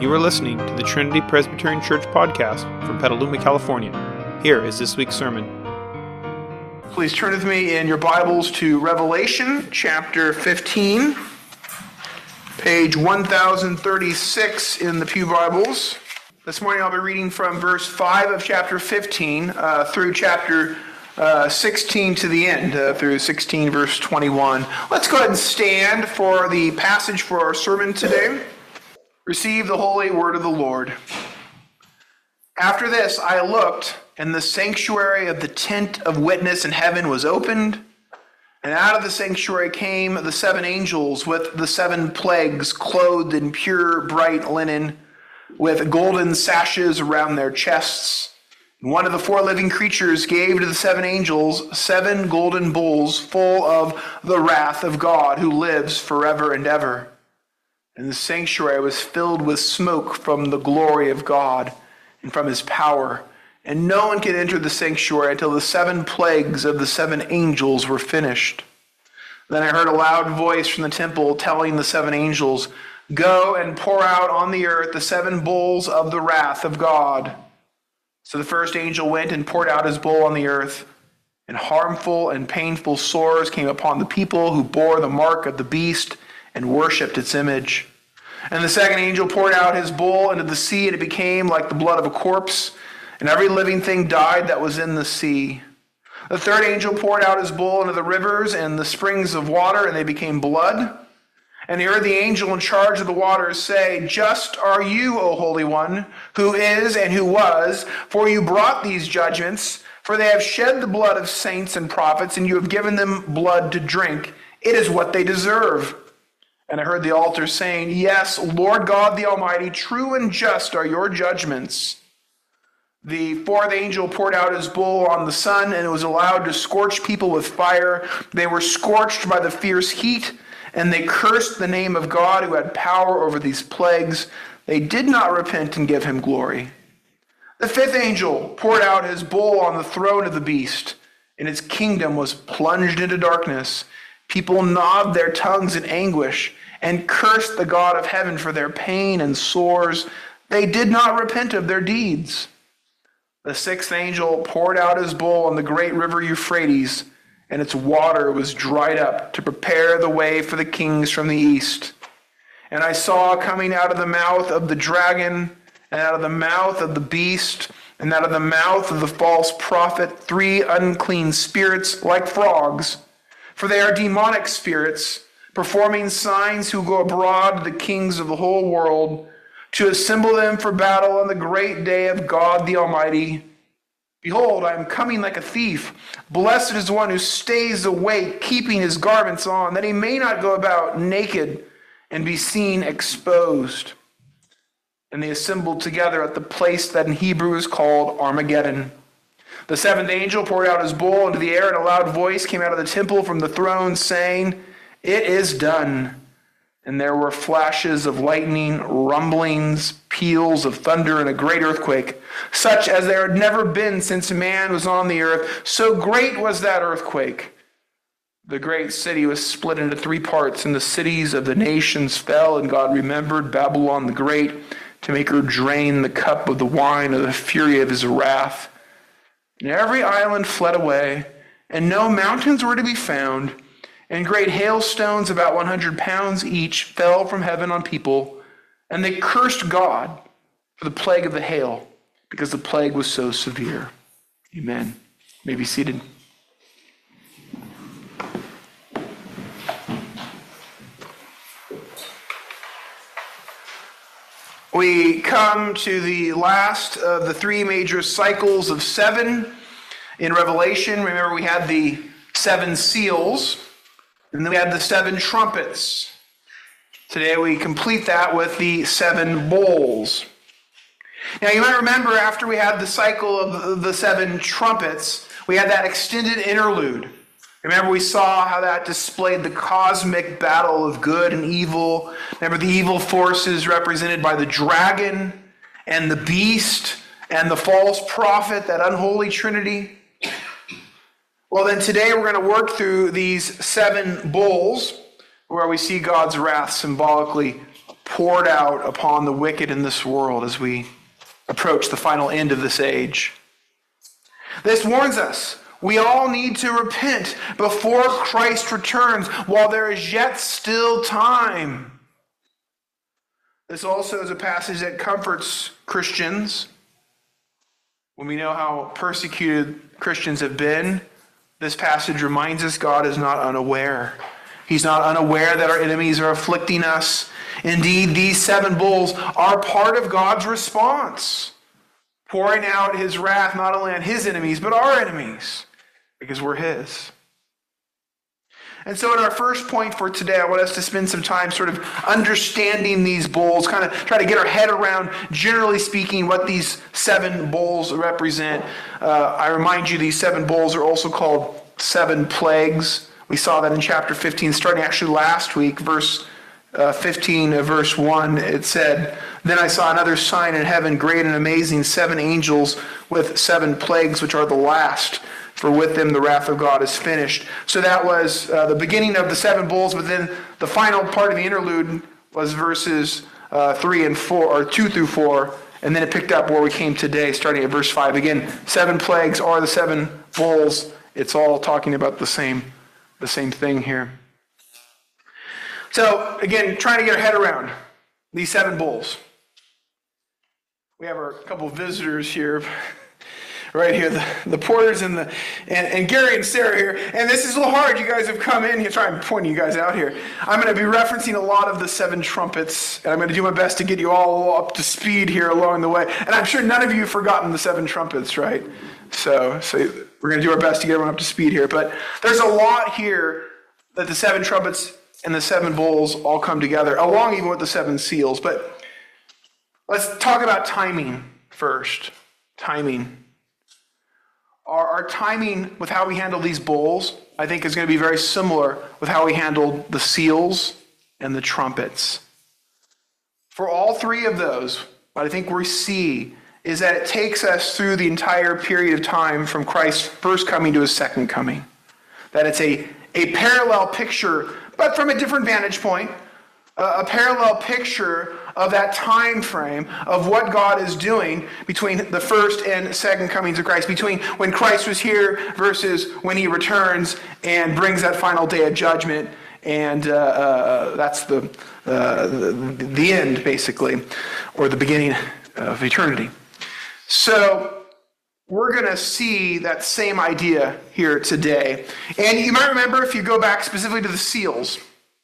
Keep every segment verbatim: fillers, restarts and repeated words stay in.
You are listening to the Trinity Presbyterian Church podcast from Petaluma, California. Here is this week's sermon. Please turn with me in your Bibles to Revelation chapter fifteen, page one thousand thirty-six in the Pew Bibles. This morning I'll be reading from verse five of chapter fifteen uh, through chapter uh, sixteen to the end, uh, through sixteen verse twenty-one. Let's go ahead and stand for the passage for our sermon today. Receive the holy word of the Lord. After this I looked, and the sanctuary of the tent of witness in heaven was opened, and out of the sanctuary came the seven angels with the seven plagues, clothed in pure bright linen, with golden sashes around their chests. And one of the four living creatures gave to the seven angels seven golden bowls full of the wrath of God, who lives forever and ever. And the sanctuary was filled with smoke from the glory of God and from his power. And no one could enter the sanctuary until the seven plagues of the seven angels were finished. Then I heard a loud voice from the temple telling the seven angels, "Go and pour out on the earth the seven bowls of the wrath of God." So the first angel went and poured out his bowl on the earth, and harmful and painful sores came upon the people who bore the mark of the beast and worshipped its image. And the second angel poured out his bowl into the sea, and it became like the blood of a corpse, and every living thing died that was in the sea. The third angel poured out his bowl into the rivers and the springs of water, and they became blood. And he heard the angel in charge of the waters say, "Just are you, O Holy One, who is and who was, for you brought these judgments, for they have shed the blood of saints and prophets, and you have given them blood to drink. It is what they deserve." And I heard the altar saying, "Yes, Lord God the Almighty, true and just are your judgments." The fourth angel poured out his bowl on the sun, and it was allowed to scorch people with fire. They were scorched by the fierce heat, and they cursed the name of God who had power over these plagues. They did not repent and give him glory. The fifth angel poured out his bowl on the throne of the beast, and its kingdom was plunged into darkness. People gnawed their tongues in anguish and cursed the God of heaven for their pain and sores. They did not repent of their deeds. The sixth angel poured out his bowl on the great river Euphrates, and its water was dried up to prepare the way for the kings from the east. And I saw coming out of the mouth of the dragon, and out of the mouth of the beast, and out of the mouth of the false prophet, three unclean spirits like frogs. For they are demonic spirits, performing signs, who go abroad to the kings of the whole world, to assemble them for battle on the great day of God the Almighty. Behold, I am coming like a thief. Blessed is the one who stays awake, keeping his garments on, that he may not go about naked and be seen exposed. And they assembled together at the place that in Hebrew is called Armageddon. The seventh angel poured out his bowl into the air, and a loud voice came out of the temple from the throne, saying, "It is done." And there were flashes of lightning, rumblings, peals of thunder, and a great earthquake, such as there had never been since man was on the earth. So great was that earthquake. The great city was split into three parts, and the cities of the nations fell, and God remembered Babylon the Great to make her drain the cup of the wine of the fury of his wrath. And every island fled away, and no mountains were to be found, and great hailstones, about one hundred pounds each, fell from heaven on people, and they cursed God for the plague of the hail, because the plague was so severe. Amen. You may be seated. We come to the last of the three major cycles of seven in Revelation. Remember, we had the seven seals, and then we had the seven trumpets. Today we complete that with the seven bowls. Now you might remember, after we had the cycle of the seven trumpets, we had that extended interlude. Remember, we saw how that displayed the cosmic battle of good and evil. Remember, the evil forces represented by the dragon and the beast and the false prophet, that unholy trinity. Well, then today we're going to work through these seven bowls where we see God's wrath symbolically poured out upon the wicked in this world as we approach the final end of this age. This warns us. We all need to repent before Christ returns while there is yet still time. This also is a passage that comforts Christians. When we know how persecuted Christians have been, this passage reminds us God is not unaware. He's not unaware that our enemies are afflicting us. Indeed, these seven bowls are part of God's response, pouring out his wrath not only on his enemies, but our enemies, because we're his. And so in our first point for today, I want us to spend some time sort of understanding these bowls, kind of try to get our head around, generally speaking, what these seven bowls represent. Uh, I remind you, these seven bowls are also called seven plagues. We saw that in chapter fifteen, starting actually last week, verse uh, fifteen, uh, verse one. It said, "Then I saw another sign in heaven, great and amazing, seven angels with seven plagues, which are the last. For with them the wrath of God is finished." So that was uh, the beginning of the seven bowls, but then the final part of the interlude was verses uh, three and four, or two through four, and then it picked up where we came today, starting at verse five. Again, seven plagues are the seven bowls. It's all talking about the same, the same thing here. So again, trying to get our head around these seven bowls. We have our couple of visitors here. Right here, the, the Porters and the and, and Gary and Sarah here. And this is a little hard. You guys have come in here. Sorry, I'm pointing you guys out here. I'm going to be referencing a lot of the seven trumpets, and I'm going to do my best to get you all up to speed here along the way. And I'm sure none of you have forgotten the seven trumpets, right? So, so we're going to do our best to get everyone up to speed here. But there's a lot here that the seven trumpets and the seven bowls all come together, along even with the seven seals. But let's talk about timing first. Timing. Our, our timing with how we handle these bowls, I think, is going to be very similar with how we handled the seals and the trumpets. For all three of those, what I think we see is that it takes us through the entire period of time from Christ's first coming to his second coming. That it's a, a parallel picture, but from a different vantage point, a, a parallel picture of that time frame of what God is doing between the first and second comings of Christ, between when Christ was here versus when he returns and brings that final day of judgment, and uh, uh, that's the, uh, the the end, basically, or the beginning of eternity. So we're going to see that same idea here today. And you might remember, if you go back specifically to the seals,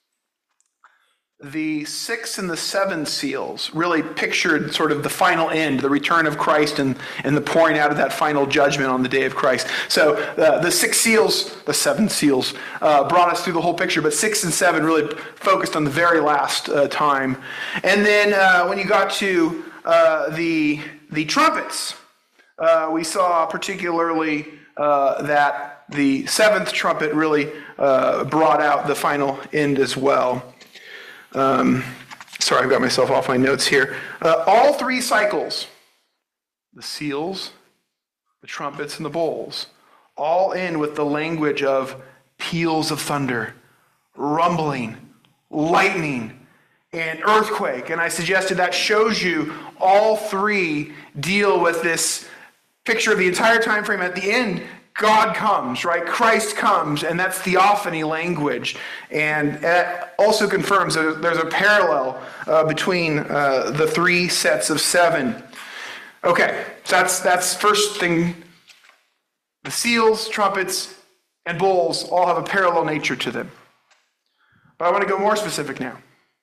the six and the seven seals really pictured sort of the final end, the return of Christ and, and the pouring out of that final judgment on the day of Christ. So uh, the six seals, the seven seals, uh, brought us through the whole picture, but six and seven really focused on the very last uh, time. And then uh, when you got to uh, the, the trumpets, uh, we saw particularly uh, that the seventh trumpet really uh, brought out the final end as well. Um, sorry, I've got myself off my notes here. Uh, all three cycles, the seals, the trumpets, and the bowls, all end with the language of peals of thunder, rumbling, lightning, and earthquake. And I suggested that shows you all three deal with this picture of the entire time frame. At the end, God comes, right? Christ comes, and that's theophany language. And it also confirms that there's a parallel uh, between uh, the three sets of seven. Okay, so that's that's first thing. The seals, trumpets, and bowls all have a parallel nature to them. But I want to go more specific now.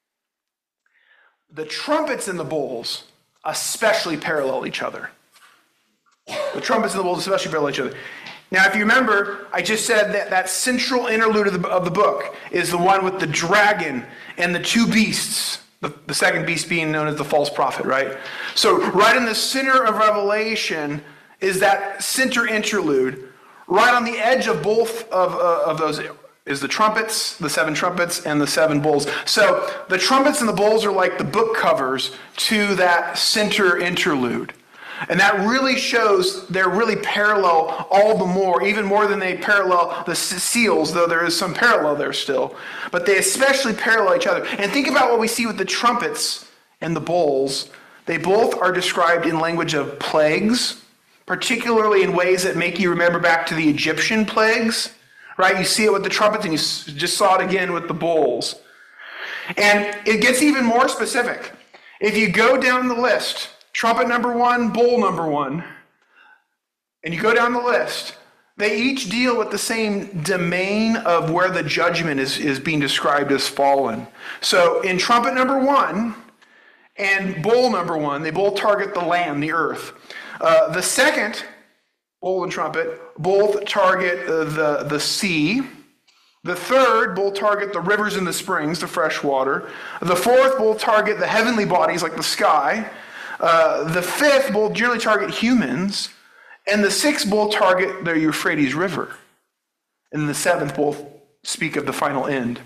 The trumpets and the bowls especially parallel each other. The trumpets and the bowls especially parallel each other. Now, if you remember, I just said that that central interlude of the, of the book is the one with the dragon and the two beasts, the, the second beast being known as the false prophet, right? So right in the center of Revelation is that center interlude. Right on the edge of both of, uh, of those is the trumpets, the seven trumpets, and the seven bowls. So the trumpets and the bowls are like the book covers to that center interlude. And that really shows they're really parallel all the more, even more than they parallel the seals, though there is some parallel there still. But they especially parallel each other. And think about what we see with the trumpets and the bowls, they both are described in language of plagues, particularly in ways that make you remember back to the Egyptian plagues, right? You see it with the trumpets, and you just saw it again with the bowls. And it gets even more specific. If you go down the list, trumpet number one, bowl number one, and you go down the list, they each deal with the same domain of where the judgment is, is being described as fallen. So in trumpet number one and bowl number one, they both target the land, the earth. Uh, the second, bowl and trumpet, both target uh, the, the sea. The third, both target the rivers and the springs, the fresh water. The fourth, both target the heavenly bodies like the sky. Uh, the fifth, both generally target humans. And the sixth both target the Euphrates River. And the seventh both speak of the final end.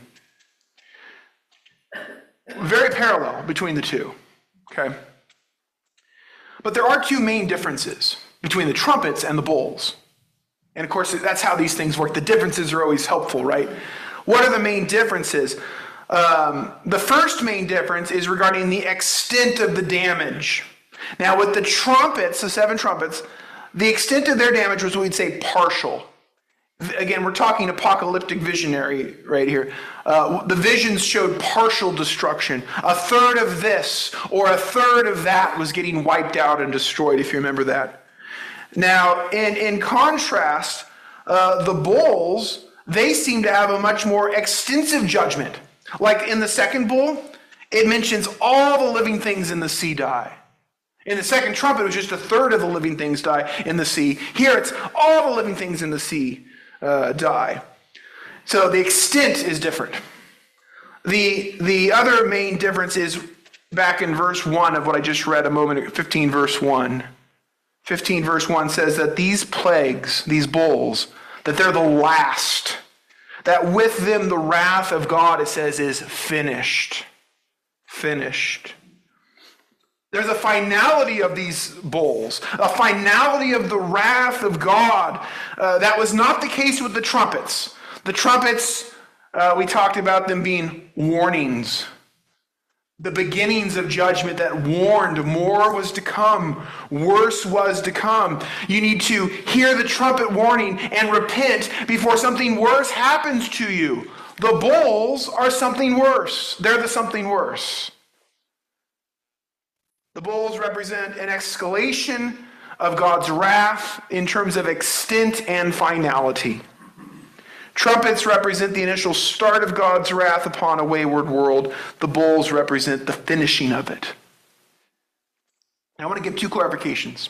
Very parallel between the two. Okay? But there are two main differences between the trumpets and the bowls. And of course, that's how these things work. The differences are always helpful, right? What are the main differences? Um, the first main difference is regarding the extent of the damage. Now, with the trumpets, the seven trumpets, the extent of their damage was what we'd say partial. Again, we're talking apocalyptic visionary right here. Uh, the visions showed partial destruction. A third of this or a third of that was getting wiped out and destroyed, if you remember that. Now, in, in contrast, uh, the bowls, they seem to have a much more extensive judgment. Like in the second bowl, it mentions all the living things in the sea die. In the second trumpet, it was just a third of the living things die in the sea. Here, it's all the living things in the sea uh, die. So the extent is different. The, the other main difference is back in verse one of what I just read a moment ago, fifteen verse one. fifteen verse one says that these plagues, these bowls, that they're the last. That with them the wrath of God, it says, is finished. Finished. There's a finality of these bowls, a finality of the wrath of God. Uh, that was not the case with the trumpets. The trumpets, uh, we talked about them being warnings, the beginnings of judgment that warned more was to come, worse was to come. You need to hear the trumpet warning and repent before something worse happens to you. The bowls are something worse. They're the something worse. The bowls represent an escalation of God's wrath in terms of extent and finality. Trumpets represent the initial start of God's wrath upon a wayward world. The bowls represent the finishing of it. Now I want to give two clarifications.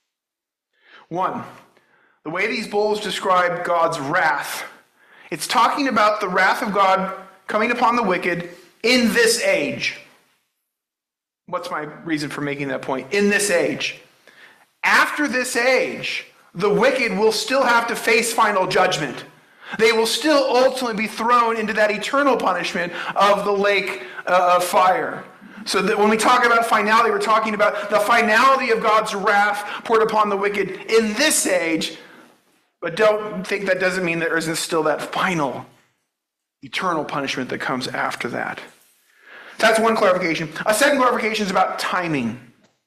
One, the way these bowls describe God's wrath, it's talking about the wrath of God coming upon the wicked in this age. What's my reason for making that point? In this age. After this age, the wicked will still have to face final judgment. They will still ultimately be thrown into that eternal punishment of the lake uh, of fire. So that when we talk about finality, we're talking about the finality of God's wrath poured upon the wicked in this age. But don't think that doesn't mean there isn't still that final eternal punishment that comes after that. That's one clarification. A second clarification is about timing.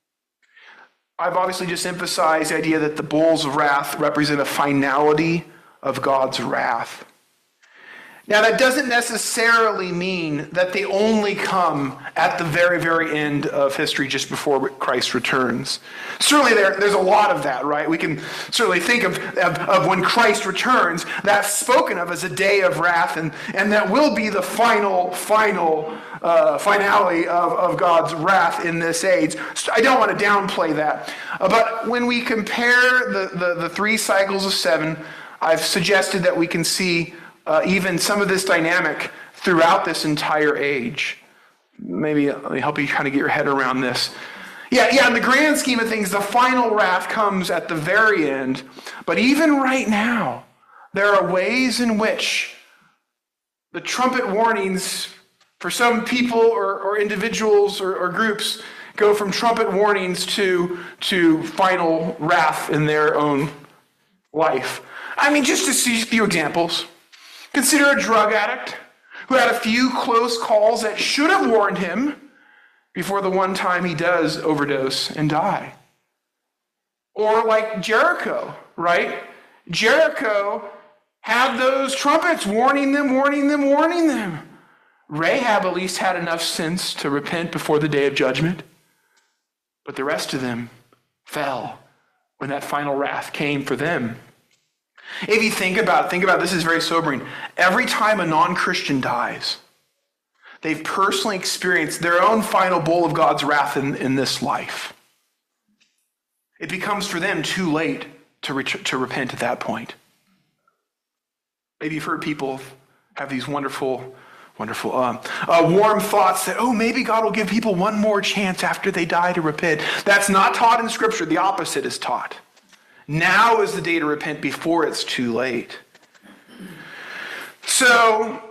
I've obviously just emphasized the idea that the bowls of wrath represent a finality of God's wrath. Now, that doesn't necessarily mean that they only come at the very, very end of history just before Christ returns. Certainly there, there's a lot of that, right? We can certainly think of, of, of when Christ returns, that's spoken of as a day of wrath, and, and that will be the final, final uh, finality of, of God's wrath in this age. So I don't want to downplay that. Uh, but when we compare the, the, the three cycles of seven, I've suggested that we can see Uh, even some of this dynamic throughout this entire age. Maybe let me help you kind of get your head around this. Yeah, yeah, in the grand scheme of things, the final wrath comes at the very end. But even right now, there are ways in which the trumpet warnings for some people or, or individuals or, or groups go from trumpet warnings to, to final wrath in their own life. I mean, just to see a few examples. Consider a drug addict who had a few close calls that should have warned him before the one time he does overdose and die. Or like Jericho, right? Jericho had those trumpets warning them, warning them, warning them. Rahab at least had enough sense to repent before the day of judgment. But the rest of them fell when that final wrath came for them. If you think about it, think about it, this is very sobering. Every time a non-Christian dies, they've personally experienced their own final bowl of God's wrath in, in this life. It becomes for them too late to, ret- to repent at that point. Maybe you've heard people have these wonderful, wonderful, um, uh, warm thoughts that, oh, maybe God will give people one more chance after they die to repent. That's not taught in Scripture. The opposite is taught. Now is the day to repent before it's too late. So,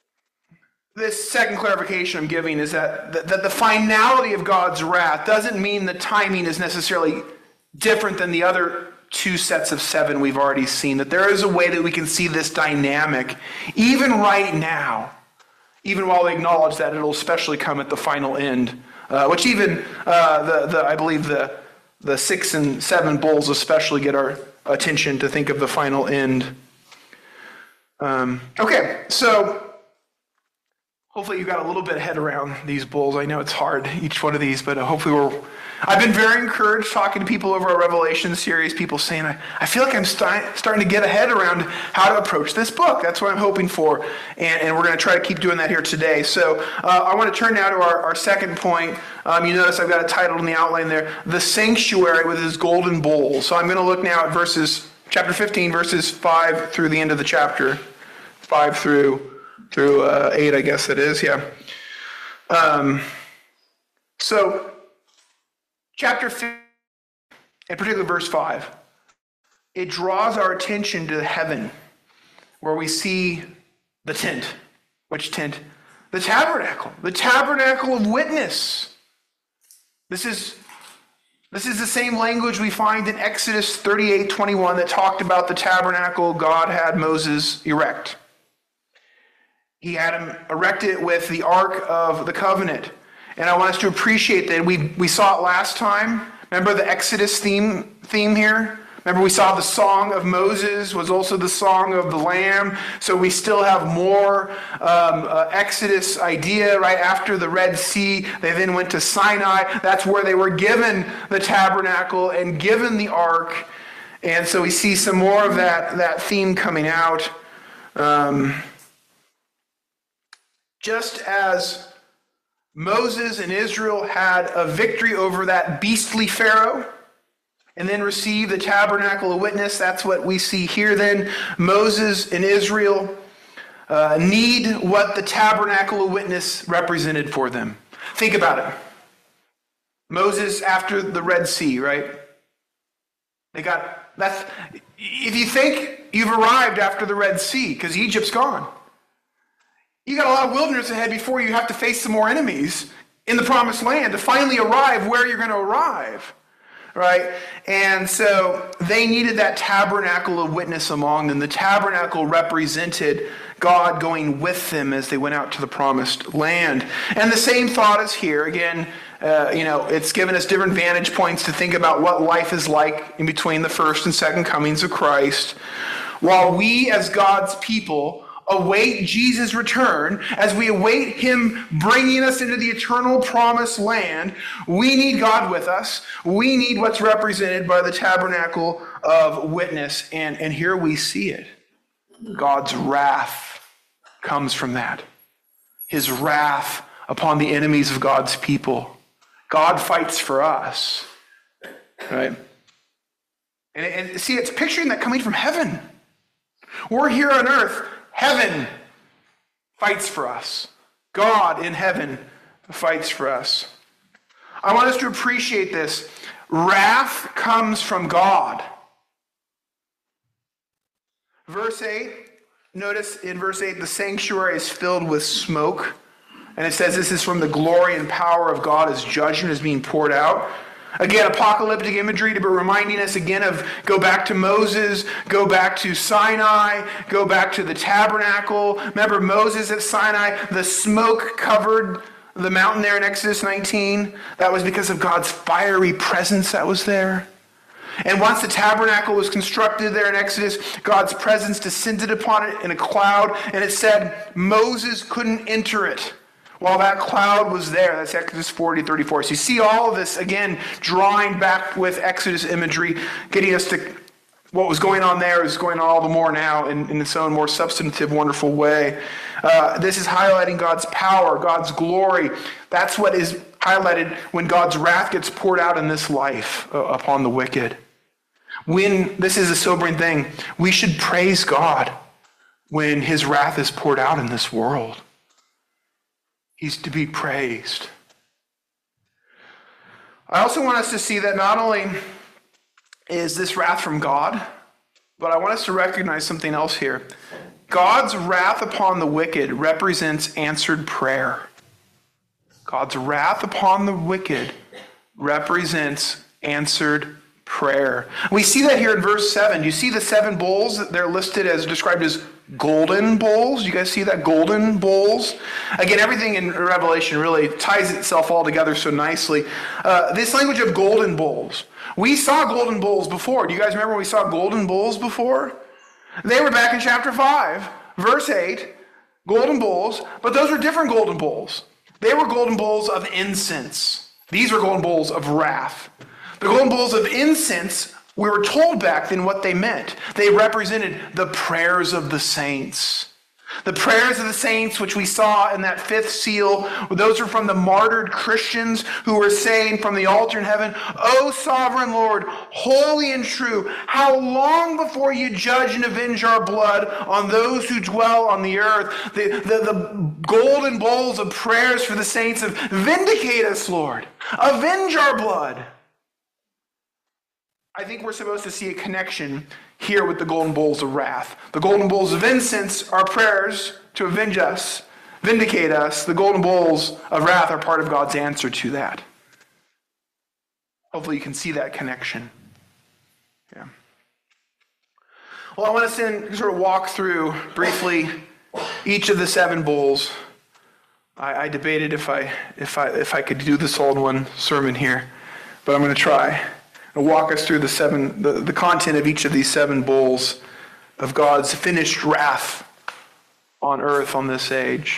this second clarification I'm giving is that, that, that the finality of God's wrath doesn't mean the timing is necessarily different than the other two sets of seven we've already seen. That there is a way that we can see this dynamic, even right now, even while we acknowledge that it'll especially come at the final end, uh, which even, uh, the, the I believe, the, the six and seven bowls especially get our attention to think of the final end. Um, okay, so hopefully you got a little bit head around these bowls. I know it's hard, each one of these, but hopefully we're... I've been very encouraged talking to people over our Revelation series, people saying, I, I feel like I'm st- starting to get a head around how to approach this book. That's what I'm hoping for, and, and we're going to try to keep doing that here today. So uh, I want to turn now to our, our second point. Um, you notice I've got it titled in the outline there, The Sanctuary with His Golden Bowl. So I'm going to look now at verses, chapter fifteen, verses five through the end of the chapter, five through, through uh, eight, I guess it is, yeah. Um, so... Chapter fifteen, in particular verse five, it draws our attention to heaven, where we see the tent. Which tent? The tabernacle. The tabernacle of witness. This is, this is the same language we find in Exodus thirty-eight twenty-one that talked about the tabernacle God had Moses erect. He had him erect it with the Ark of the Covenant. And I want us to appreciate that. We we saw it last time. Remember the Exodus theme theme here? Remember we saw the song of Moses was also the song of the Lamb. So we still have more um, uh, Exodus idea right after the Red Sea. They then went to Sinai. That's where they were given the tabernacle and given the ark. And so we see some more of that, that theme coming out. Um, just as Moses and Israel had a victory over that beastly Pharaoh and then received the tabernacle of witness. That's what we see here then. Moses and Israel uh, need what the tabernacle of witness represented for them. Think about it. Moses after the Red Sea, right? They got, that's, if you think you've arrived after the Red Sea, because Egypt's gone. You got a lot of wilderness ahead before you have to face some more enemies in the promised land to finally arrive where you're going to arrive, right? And so they needed that tabernacle of witness among them. The tabernacle represented God going with them as they went out to the promised land. And the same thought is here. Again, uh, you know, it's given us different vantage points to think about what life is like in between the first and second comings of Christ. While we as God's people await Jesus' return, as we await him bringing us into the eternal promised land, we need God with us. We need what's represented by the tabernacle of witness. And, and here we see it. God's wrath comes from that. His wrath upon the enemies of God's people. God fights for us. Right? And, and see, it's picturing that coming from heaven. We're here on earth. Heaven fights for us. God in heaven fights for us. I want us to appreciate this. Wrath comes from God. Verse eight, notice in verse eight, the sanctuary is filled with smoke. And it says this is from the glory and power of God as judgment is being poured out. Again, apocalyptic imagery to be reminding us again of go back to Moses, go back to Sinai, go back to the tabernacle. Remember Moses at Sinai, the smoke covered the mountain there in Exodus nineteen, that was because of God's fiery presence that was there. And once the tabernacle was constructed there in Exodus, God's presence descended upon it in a cloud, and it said Moses couldn't enter it while that cloud was there. That's Exodus forty thirty-four. So you see all of this, again, drawing back with Exodus imagery, getting us to what was going on there is going on all the more now in, in its own more substantive, wonderful way. Uh, this is highlighting God's power, God's glory. That's what is highlighted when God's wrath gets poured out in this life uh, upon the wicked. When, this is a sobering thing, we should praise God when his wrath is poured out in this world. He's to be praised. I also want us to see that not only is this wrath from God, but I want us to recognize something else here. God's wrath upon the wicked represents answered prayer. God's wrath upon the wicked represents answered prayer. We see that here in verse seven. You see the seven bowls? They're listed as described as golden bowls. You guys see that? Golden bowls. Again, everything in Revelation really ties itself all together so nicely. Uh, this language of golden bowls. We saw golden bowls before. Do you guys remember when we saw golden bowls before? They were back in chapter five, verse eight. Golden bowls. But those were different golden bowls. They were golden bowls of incense. These were golden bowls of wrath. The golden bowls of incense, we were told back then what they meant. They represented the prayers of the saints. The prayers of the saints, which we saw in that fifth seal, those are from the martyred Christians who were saying from the altar in heaven, O sovereign Lord, holy and true, how long before you judge and avenge our blood on those who dwell on the earth? The, the, the golden bowls of prayers for the saints of vindicate us, Lord. Avenge our blood. I think we're supposed to see a connection here with the golden bowls of wrath. The golden bowls of incense are prayers to avenge us, vindicate us. The golden bowls of wrath are part of God's answer to that. Hopefully you can see that connection. Yeah. Well, I want us to sort of walk through briefly each of the seven bowls. I, I debated if I if I if I could do this all in one sermon here, but I'm going to try. And walk us through the seven, the, the content of each of these seven bowls of God's finished wrath on earth on this age.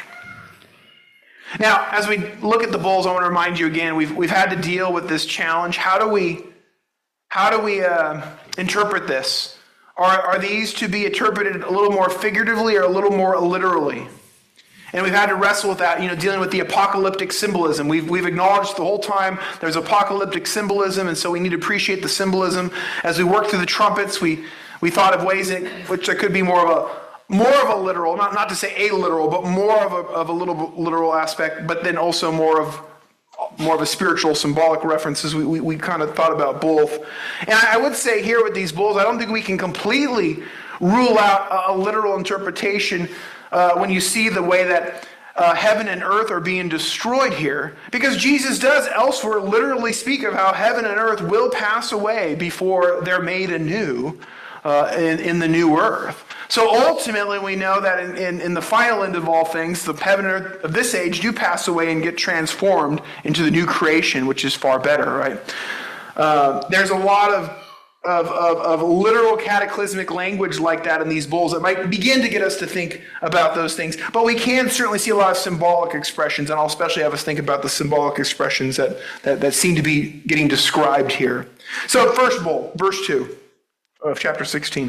Now, as we look at the bowls, I want to remind you again, we've we've had to deal with this challenge. How do we how do we uh, interpret this? Are are these to be interpreted a little more figuratively or a little more literally? And we've had to wrestle with that, you know, dealing with the apocalyptic symbolism. We've we've acknowledged the whole time there's apocalyptic symbolism, and so we need to appreciate the symbolism. As we work through the trumpets, we we thought of ways in which there could be more of a more of a literal, not not to say a literal, but more of a of a little literal aspect, but then also more of more of a spiritual, symbolic references. We we, we kind of thought about both. And I, I would say here with these bowls, I don't think we can completely rule out a, a literal interpretation. Uh, when you see the way that uh, heaven and earth are being destroyed here, because Jesus does elsewhere literally speak of how heaven and earth will pass away before they're made anew uh, in, in the new earth. So ultimately we know that in, in, in the final end of all things, the heaven and earth of this age do pass away and get transformed into the new creation, which is far better, right? Uh, there's a lot of Of, of, of literal cataclysmic language like that in these bowls that might begin to get us to think about those things. But we can certainly see a lot of symbolic expressions, and I'll especially have us think about the symbolic expressions that, that, that seem to be getting described here. So first bowl, verse two of chapter sixteen.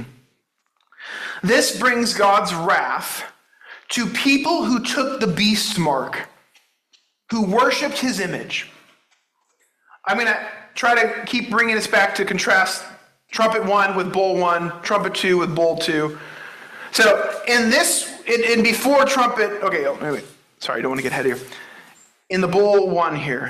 This brings God's wrath to people who took the beast's mark, who worshipped his image. I'm going to try to keep bringing us back to contrast trumpet one with bowl one, trumpet two with bowl two. So in this, in, in before trumpet, okay, oh, wait, wait, sorry, I don't want to get ahead here. In the bowl one here,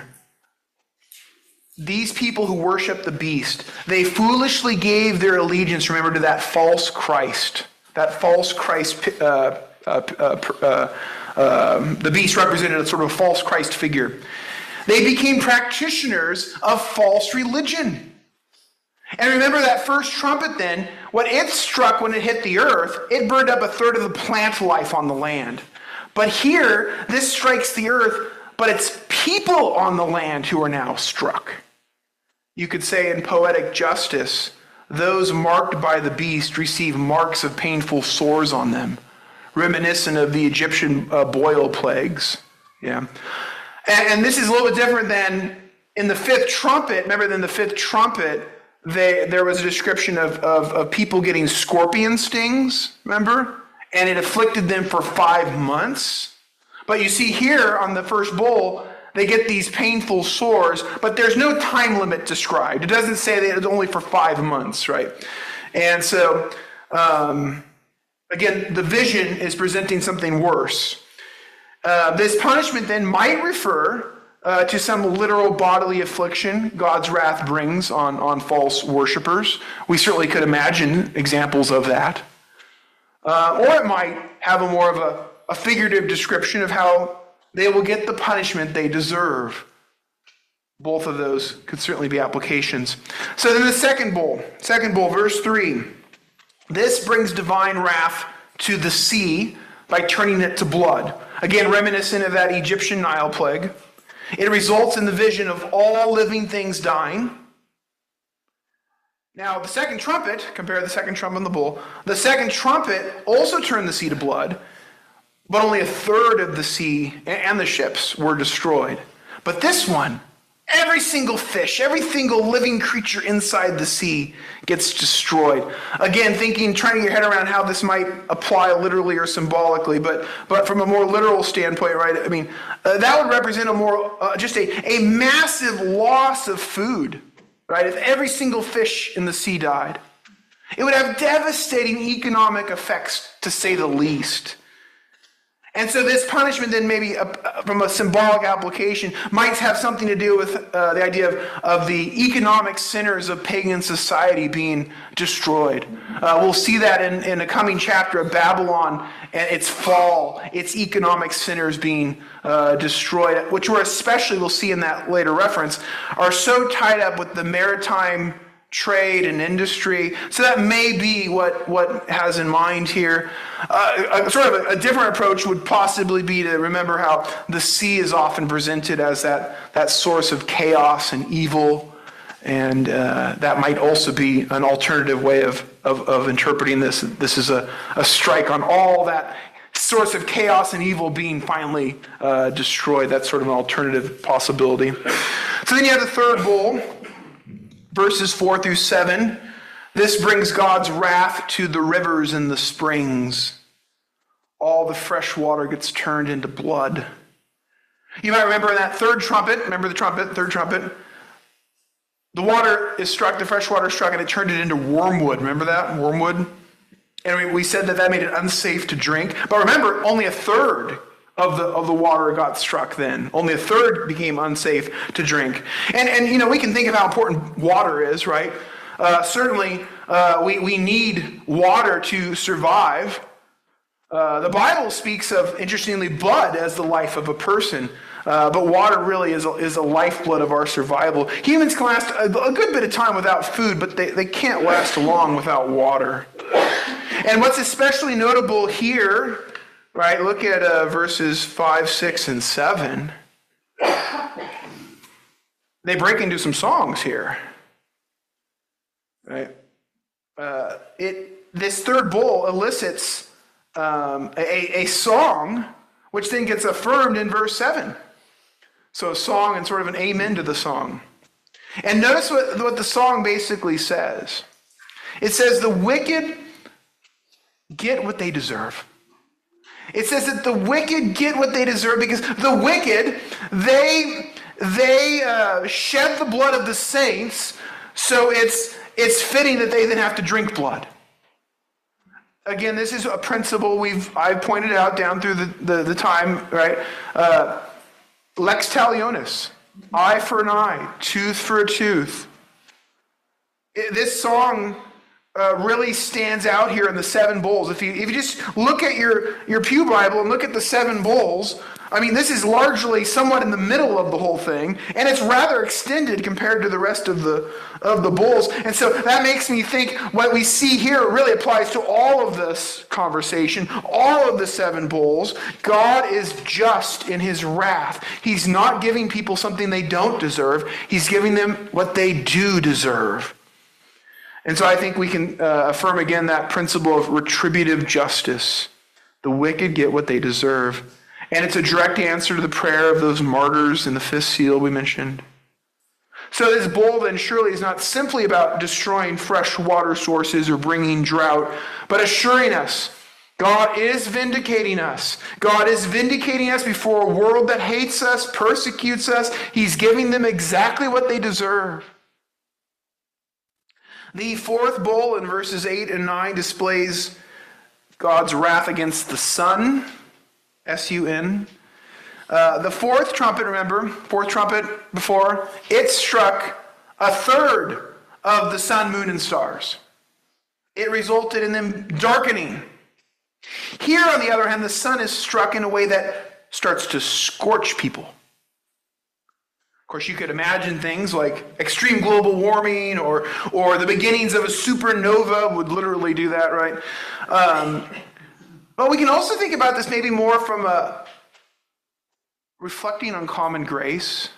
these people who worship the beast, they foolishly gave their allegiance, remember, to that false Christ. That false Christ, uh, uh, uh, uh, uh, the beast represented a sort of false Christ figure. They became practitioners of false religion. And remember that first trumpet then, what it struck when it hit the earth, it burned up a third of the plant life on the land. But here, this strikes the earth but it's people on the land who are now struck. You could say in poetic justice, those marked by the beast receive marks of painful sores on them, reminiscent of the Egyptian uh, boil plagues. Yeah, and, and this is a little bit different than in the fifth trumpet. Remember, in the fifth trumpet, they, there was a description of, of, of people getting scorpion stings, remember? And it afflicted them for five months. But you see here on the first bowl, they get these painful sores, but there's no time limit described. It doesn't say that it's only for five months, right? And so, um, again, the vision is presenting something worse. Uh, this punishment then might refer uh, to some literal bodily affliction God's wrath brings on, on false worshipers. We certainly could imagine examples of that. Uh, or it might have a more of a, a figurative description of how they will get the punishment they deserve. Both of those could certainly be applications. So then the second bowl, second bowl, verse three. This brings divine wrath to the sea by turning it to blood. Again, reminiscent of that Egyptian Nile plague. It results in the vision of all living things dying. Now, the second trumpet, compare the second trumpet and the bowl, the second trumpet also turned the sea to blood, but only a third of the sea and the ships were destroyed. But this one, every single fish, every single living creature inside the sea gets destroyed. Again, thinking, trying to get your head around how this might apply literally or symbolically, but but from a more literal standpoint, right? I mean, uh, that would represent a more, uh, just a, a massive loss of food, right? If every single fish in the sea died. It would have devastating economic effects, to say the least. And so this punishment then maybe uh, from a symbolic application might have something to do with uh, the idea of, of the economic centers of pagan society being destroyed. Uh, we'll see that in, in a coming chapter of Babylon and its fall, its economic centers being uh, destroyed, which we're especially, we'll see in that later reference, are so tied up with the maritime trade and industry. So that may be what, what has in mind here. Uh, a, sort of a, a different approach would possibly be to remember how the sea is often presented as that, that source of chaos and evil. And uh, that might also be an alternative way of, of, of interpreting this. This is a, a strike on all that source of chaos and evil being finally uh, destroyed. That's sort of an alternative possibility. So then you have the third bowl. Verses four through seven, this brings God's wrath to the rivers and the springs. All the fresh water gets turned into blood. You might remember in that third trumpet, remember the trumpet, third trumpet, the water is struck, the fresh water is struck, and it turned it into wormwood. Remember that? Wormwood? And we said that that made it unsafe to drink. But remember, only a third of the of the water got struck then. Only a third became unsafe to drink. And, and you know, we can think of how important water is, right? Uh, certainly, uh, we, we need water to survive. Uh, the Bible speaks of, interestingly, blood as the life of a person. Uh, but water really is a, is a lifeblood of our survival. Humans can last a, a good bit of time without food, but they, they can't last long without water. And what's especially notable here, right, look at uh, verses five, six, and seven. They break into some songs here. Right? Uh, it this third bowl elicits um, a, a song, which then gets affirmed in verse seven. So a song and sort of an amen to the song. And notice what, what the song basically says. It says, the wicked get what they deserve. It says that the wicked get what they deserve because the wicked, they they uh, shed the blood of the saints, so it's it's fitting that they then have to drink blood. Again, this is a principle we've I've pointed out down through the, the, the time, right? Uh, lex talionis, eye for an eye, tooth for a tooth. It, this song uh, really stands out here in the seven bowls. If you if you just look at your, your Pew Bible and look at the seven bowls, I mean, this is largely somewhat in the middle of the whole thing, and it's rather extended compared to the rest of the of the bowls. And so that makes me think what we see here really applies to all of this conversation, all of the seven bowls. God is just in his wrath. He's not giving people something they don't deserve. He's giving them what they do deserve. And so I think we can uh, affirm again that principle of retributive justice. The wicked get what they deserve. And it's a direct answer to the prayer of those martyrs in the fifth seal we mentioned. So this bowl then surely is not simply about destroying fresh water sources or bringing drought, but assuring us God is vindicating us. God is vindicating us before a world that hates us, persecutes us. He's giving them exactly what they deserve. The fourth bowl in verses eight and nine displays God's wrath against the sun, S U N. Uh, the fourth trumpet, remember, fourth trumpet before, it struck a third of the sun, moon, and stars. It resulted in them darkening. Here, on the other hand, the sun is struck in a way that starts to scorch people. Of course, you could imagine things like extreme global warming or, or the beginnings of a supernova would literally do that, right? Um, but we can also think about this maybe more from a reflecting on common grace.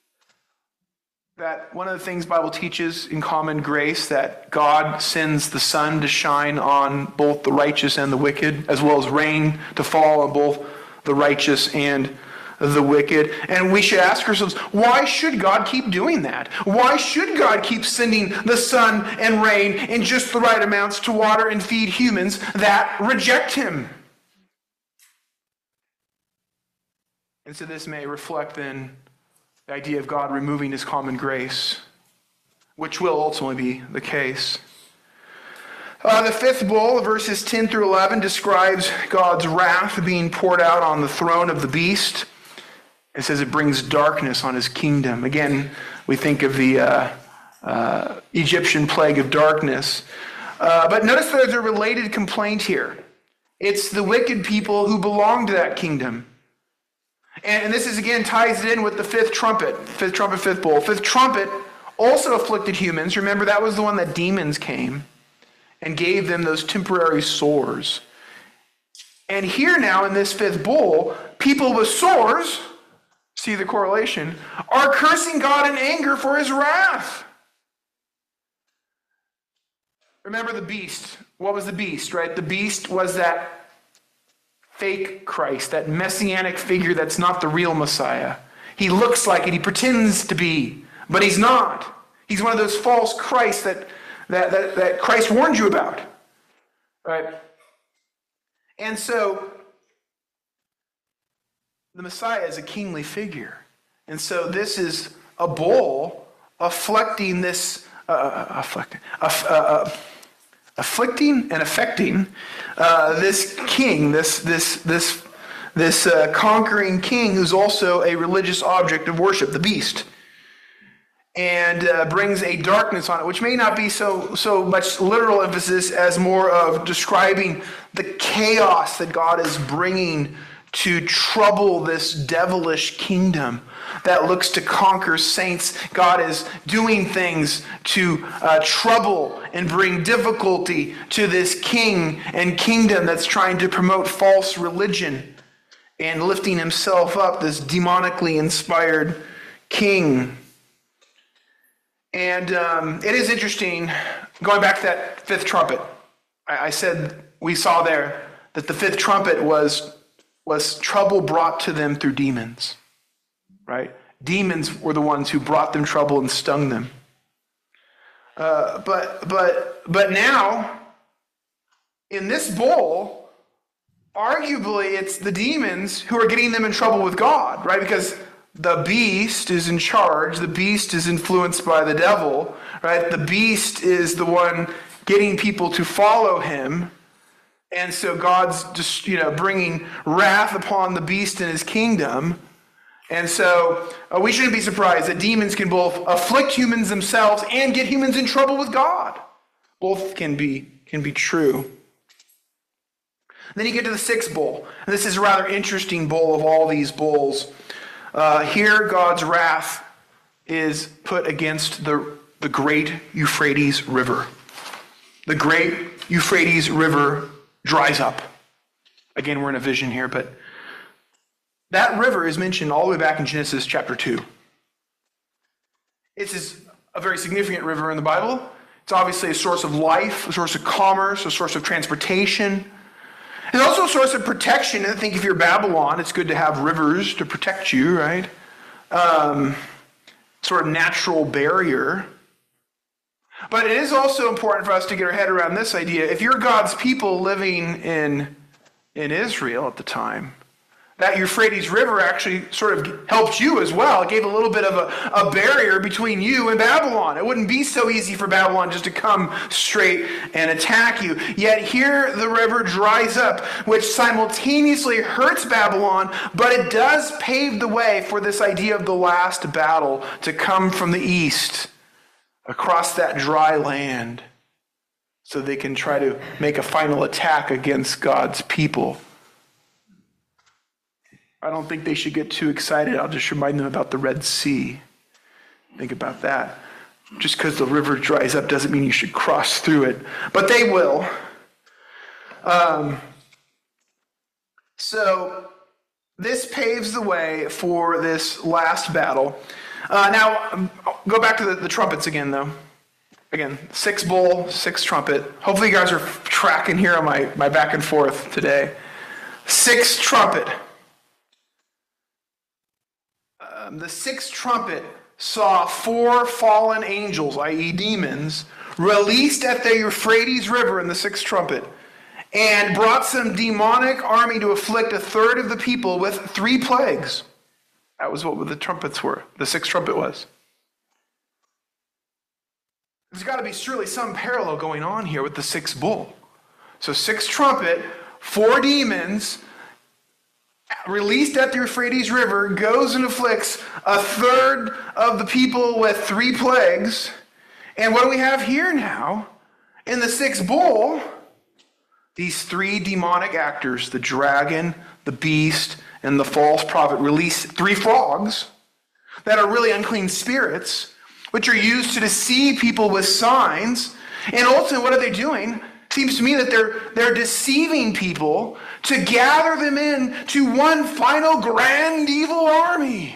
That one of the things the Bible teaches in common grace, that God sends the sun to shine on both the righteous and the wicked, as well as rain to fall on both the righteous and the wicked. And we should ask ourselves, why should God keep doing that? Why should God keep sending the sun and rain in just the right amounts to water and feed humans that reject him? And so this may reflect then the idea of God removing his common grace, which will ultimately be the case. Uh, the fifth bowl, verses ten through eleven, describes God's wrath being poured out on the throne of the beast. It says it brings darkness on his kingdom. Again, we think of the uh, uh, Egyptian plague of darkness. Uh, but notice there's a related complaint here. It's the wicked people who belong to that kingdom. And this is again ties it in with the fifth trumpet, fifth trumpet, fifth bowl. Fifth trumpet also afflicted humans. Remember, that was the one that demons came and gave them those temporary sores. And here now in this fifth bowl, people with sores, see the correlation, are cursing God in anger for his wrath. Remember the beast. What was the beast, right? The beast was that fake Christ, that messianic figure that's not the real Messiah. He looks like it, he pretends to be, but he's not. He's one of those false Christs that, that, that, that Christ warned you about. Right? And so, the Messiah is a kingly figure. And so this is a bowl afflicting this, uh, afflicting, uh, uh, afflicting and affecting uh, this king, this this this this uh, conquering king, who's also a religious object of worship, the beast, and uh, brings a darkness on it, which may not be so so much literal emphasis as more of describing the chaos that God is bringing to trouble this devilish kingdom that looks to conquer saints. God is doing things to uh, trouble and bring difficulty to this king and kingdom that's trying to promote false religion and lifting himself up, this demonically inspired king. And um, it is interesting, going back to that fifth trumpet, I, I said we saw there that the fifth trumpet was was trouble brought to them through demons, right? Demons were the ones who brought them trouble and stung them. Uh, but but but now, in this bowl, arguably it's the demons who are getting them in trouble with God, right? Because the beast is in charge. The beast is influenced by the devil, right? The beast is the one getting people to follow him. And so God's just, you know, bringing wrath upon the beast and his kingdom. And so uh, we shouldn't be surprised that demons can both afflict humans themselves and get humans in trouble with God Both can be, can be true. Then you get to the sixth bowl. And this is a rather interesting bowl of all these bowls. Uh, here, God's wrath is put against the, the great Euphrates River. The great Euphrates River dries up. Again, we're in a vision here, but that river is mentioned all the way back in Genesis chapter two. This is a very significant river in the Bible. It's obviously a source of life, a source of commerce, a source of transportation. It's also a source of protection. I think if you're Babylon, it's good to have rivers to protect you, right? Um, sort of natural barrier. But it is also important for us to get our head around this idea. If you're God's people living in, in Israel at the time, that Euphrates River actually sort of helped you as well. It gave a little bit of a, a barrier between you and Babylon. It wouldn't be so easy for Babylon just to come straight and attack you. Yet here the river dries up, which simultaneously hurts Babylon, but it does pave the way for this idea of the last battle to come from the east across that dry land so they can try to make a final attack against God's people. I don't think they should get too excited. I'll just remind them about the Red Sea. Think about that. Just because the river dries up doesn't mean you should cross through it. But they will. Um, so this paves the way for this last battle. Uh, now, um, go back to the, the trumpets again, though. Again, six bowl, six trumpet. Hopefully you guys are tracking here on my, my back and forth today. Six trumpet. Um, the sixth trumpet saw four fallen angels, that is demons, released at the Euphrates River in the sixth trumpet, and brought some demonic army to afflict a third of the people with three plagues. That was what the trumpets were, the sixth trumpet was. There's got to be surely some parallel going on here with the sixth bowl. So sixth trumpet, four demons, released at the Euphrates River, goes and afflicts a third of the people with three plagues. And what do we have here now? In the sixth bowl, these three demonic actors, the dragon, the beast, and the false prophet, release three frogs that are really unclean spirits, which are used to deceive people with signs. And ultimately, what are they doing? Seems to me that they're, they're deceiving people to gather them in to one final grand evil army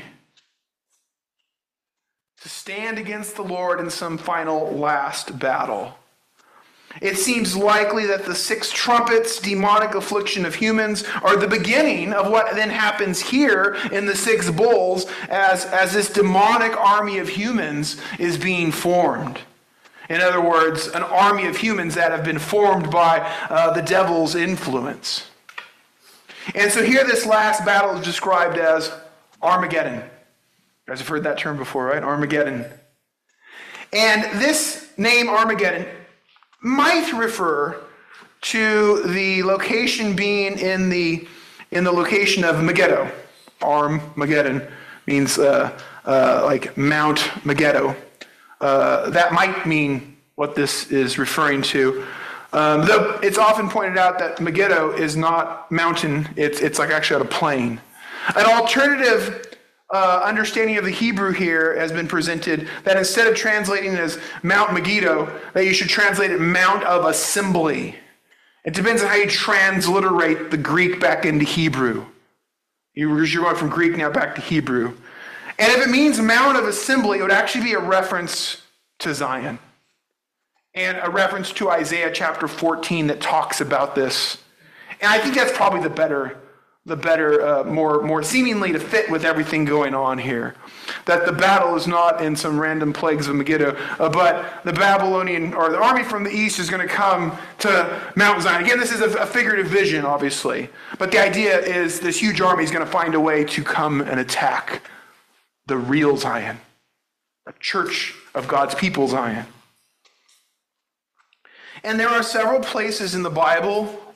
to stand against the Lord in some final last battle. It seems likely that the six trumpets, demonic affliction of humans, are the beginning of what then happens here in the six bowls as, as this demonic army of humans is being formed. In other words, an army of humans that have been formed by uh, the devil's influence. And so here this last battle is described as Armageddon. You guys have heard that term before, right? Armageddon. And this name Armageddon might refer to the location being in the in the location of Megiddo. Armageddon means uh, uh, like Mount Megiddo. Uh, that might mean what this is referring to. Um, though it's often pointed out that Megiddo is not mountain, it's, it's like actually on a plain. An alternative uh, understanding of the Hebrew here has been presented that instead of translating it as Mount Megiddo, that you should translate it Mount of Assembly. It depends on how you transliterate the Greek back into Hebrew. You're going from Greek now back to Hebrew. And if it means Mount of Assembly, it would actually be a reference to Zion. And a reference to Isaiah chapter fourteen that talks about this. And I think that's probably the better, the better, uh, more, more seemingly to fit with everything going on here. That the battle is not in some random plagues of Megiddo, uh, but the Babylonian, or the army from the east is going to come to Mount Zion. Again, this is a, a figurative vision, obviously. But the idea is this huge army is going to find a way to come and attack the real Zion, a church of God's people Zion. And there are several places in the Bible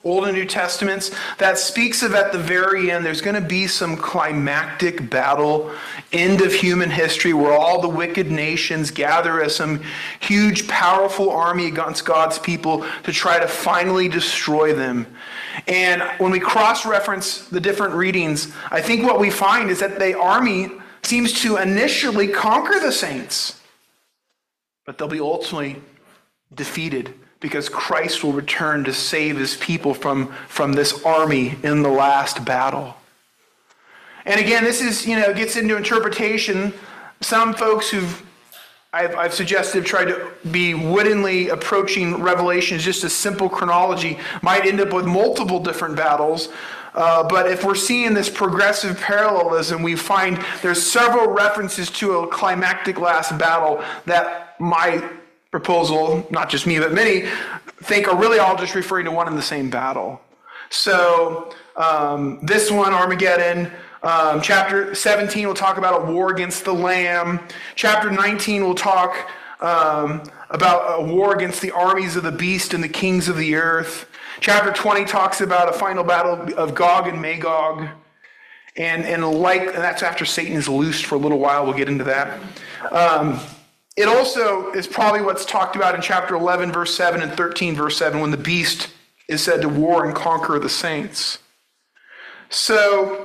Old and New Testaments, that speaks of at the very end, there's going to be some climactic battle, end of human history, where all the wicked nations gather as some huge, powerful army against God's people to try to finally destroy them. And when we cross-reference the different readings, I think what we find is that the army seems to initially conquer the saints, but they'll be ultimately defeated because Christ will return to save his people from, from this army in the last battle. And again, this is, you know, gets into interpretation. Some folks who've I've, I've suggested try to be wittingly approaching Revelation as just a simple chronology might end up with multiple different battles. Uh, but if we're seeing this progressive parallelism, we find there's several references to a climactic last battle that my proposal, not just me, but many, think are really all just referring to one and the same battle. So um, this one, Armageddon. Um, chapter seventeen will talk about a war against the Lamb. Chapter nineteen will talk um, about a war against the armies of the beast and the kings of the earth. Chapter twenty talks about a final battle of Gog and Magog. And, and like, and that's after Satan is loosed for a little while. We'll get into that. Um, it also is probably what's talked about in chapter eleven, verse seven, and thirteen, verse seven, when the beast is said to war and conquer the saints. So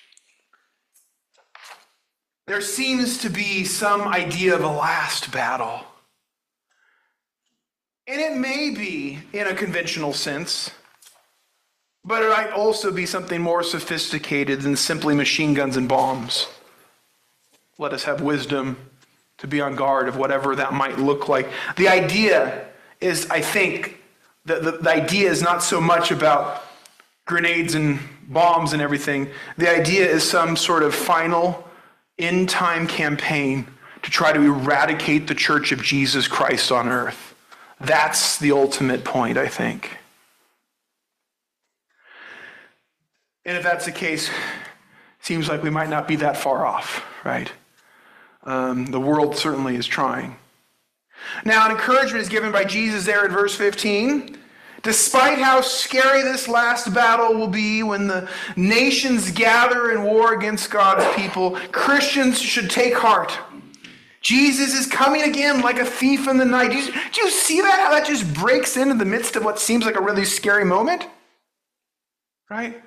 there seems to be some idea of a last battle. And it may be in a conventional sense, but it might also be something more sophisticated than simply machine guns and bombs. Let us have wisdom to be on guard of whatever that might look like. The idea is, I think, the, the, the idea is not so much about grenades and bombs and everything. The idea is some sort of final end-time campaign to try to eradicate the Church of Jesus Christ on earth. That's the ultimate point, I think. And if that's the case, it seems like we might not be that far off, right? Um, the world certainly is trying. Now, an encouragement is given by Jesus there in verse fifteen. Despite how scary this last battle will be when the nations gather in war against God's people, Christians should take heart. Jesus is coming again like a thief in the night. Do you, do you see that? How that just breaks into the midst of what seems like a really scary moment? Right?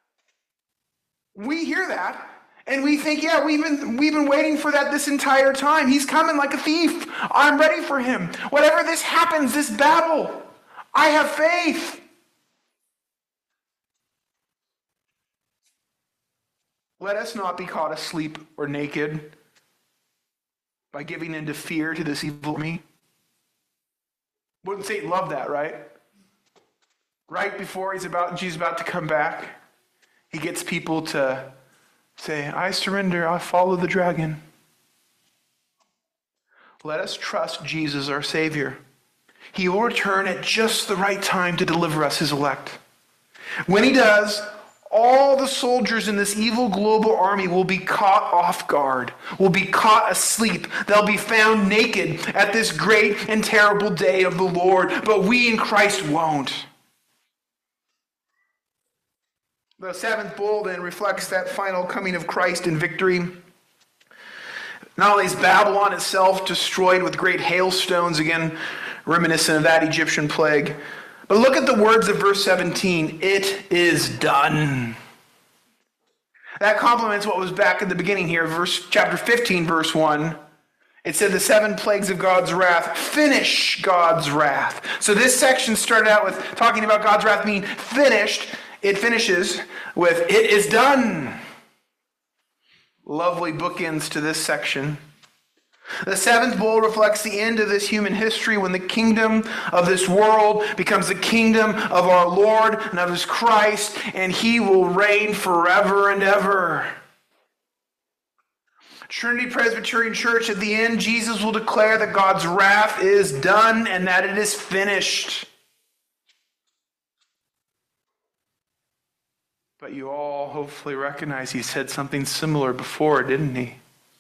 We hear that and we think, yeah, we've been, we've been waiting for that this entire time. He's coming like a thief. I'm ready for him. Whatever this happens, this battle, I have faith. Let us not be caught asleep or naked by giving into fear to this evil me. Wouldn't Satan love that, right? Right before he's about, Jesus is about to come back, he gets people to say, I surrender, I follow the dragon. Let us trust Jesus, our Savior. He will return at just the right time to deliver us, his elect. When he does, all the soldiers in this evil global army will be caught off guard, will be caught asleep. They'll be found naked at this great and terrible day of the Lord, but we in Christ won't. The seventh bowl then reflects that final coming of Christ in victory. Not only is Babylon itself destroyed with great hailstones, again, reminiscent of that Egyptian plague. But look at the words of verse seventeen. It is done. That complements what was back at the beginning here, verse chapter fifteen, verse one. It said the seven plagues of God's wrath finish God's wrath. So this section started out with talking about God's wrath being finished. It finishes with it is done. Lovely bookends to this section. The seventh bowl reflects the end of this human history when the kingdom of this world becomes the kingdom of our Lord and of his Christ, and he will reign forever and ever. Trinity Presbyterian Church, at the end, Jesus will declare that God's wrath is done and that it is finished. But you all hopefully recognize he said something similar before, didn't he?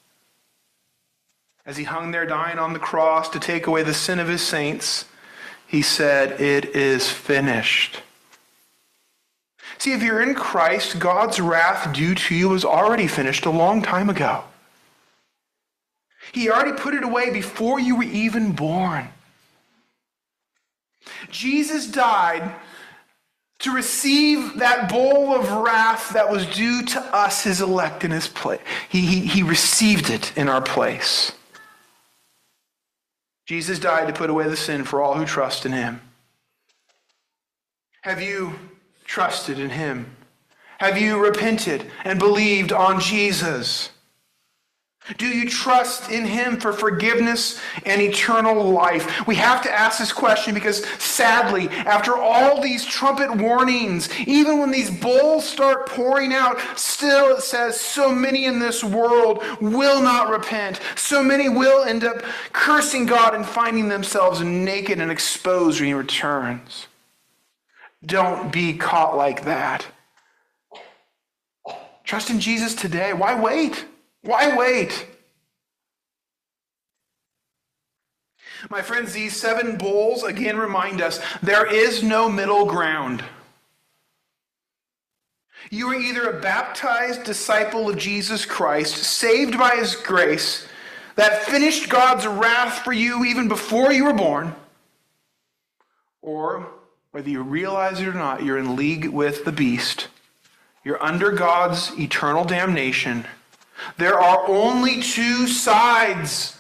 As he hung there dying on the cross to take away the sin of his saints, he said, it is finished. See, if you're in Christ, God's wrath due to you was already finished a long time ago. He already put it away before you were even born. Jesus died to receive that bowl of wrath that was due to us, his elect, in his place. He, he, he received it in our place. Jesus died to put away the sin for all who trust in him. Have you trusted in him? Have you repented and believed on Jesus? Do you trust in him for forgiveness and eternal life? We have to ask this question because sadly, after all these trumpet warnings, even when these bowls start pouring out, still it says so many in this world will not repent. So many will end up cursing God and finding themselves naked and exposed when he returns. Don't be caught like that. Trust in Jesus today. Why wait? Why wait? My friends, these seven bowls again remind us there is no middle ground. You are either a baptized disciple of Jesus Christ, saved by his grace, that finished God's wrath for you even before you were born, or whether you realize it or not, you're in league with the beast. You're under God's eternal damnation. There are only two sides.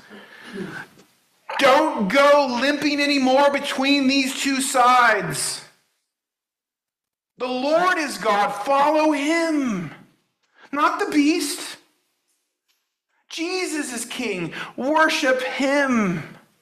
Don't go limping anymore between these two sides. The Lord is God. Follow him, not the beast. Jesus is king. Worship him.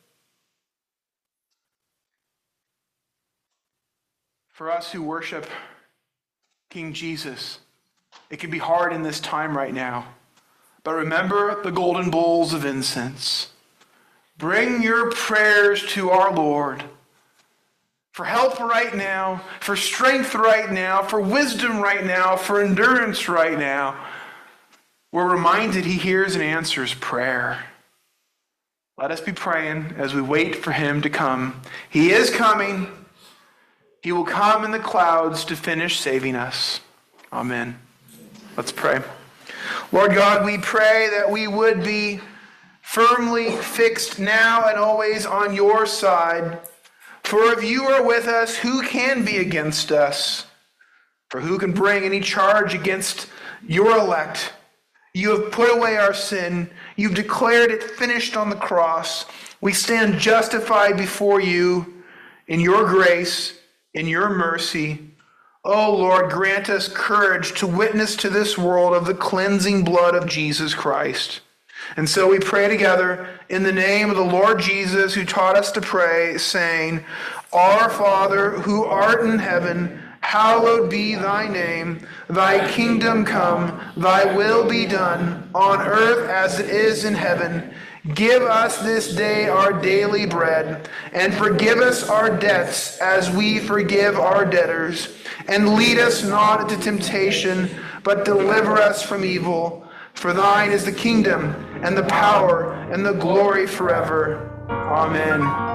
For us who worship King Jesus, it can be hard in this time right now. But remember the golden bowls of incense. Bring your prayers to our Lord for help right now, for strength right now, for wisdom right now, for endurance right now. We're reminded he hears and answers prayer. Let us be praying as we wait for him to come. He is coming. He will come in the clouds to finish saving us. Amen. Let's pray. Lord God, we pray that we would be firmly fixed now and always on your side. For if you are with us, who can be against us? For who can bring any charge against your elect? You have put away our sin. You've declared it finished on the cross. We stand justified before you in your grace, in your mercy. Oh Lord, grant us courage to witness to this world of the cleansing blood of Jesus Christ. And so we pray together in the name of the Lord Jesus, who taught us to pray, saying, Our Father, who art in heaven, hallowed be thy name. Thy kingdom come, thy will be done, on earth as it is in heaven. Give us this day our daily bread, and forgive us our debts as we forgive our debtors. And lead us not into temptation, but deliver us from evil. For thine is the kingdom, and the power, and the glory forever. Amen.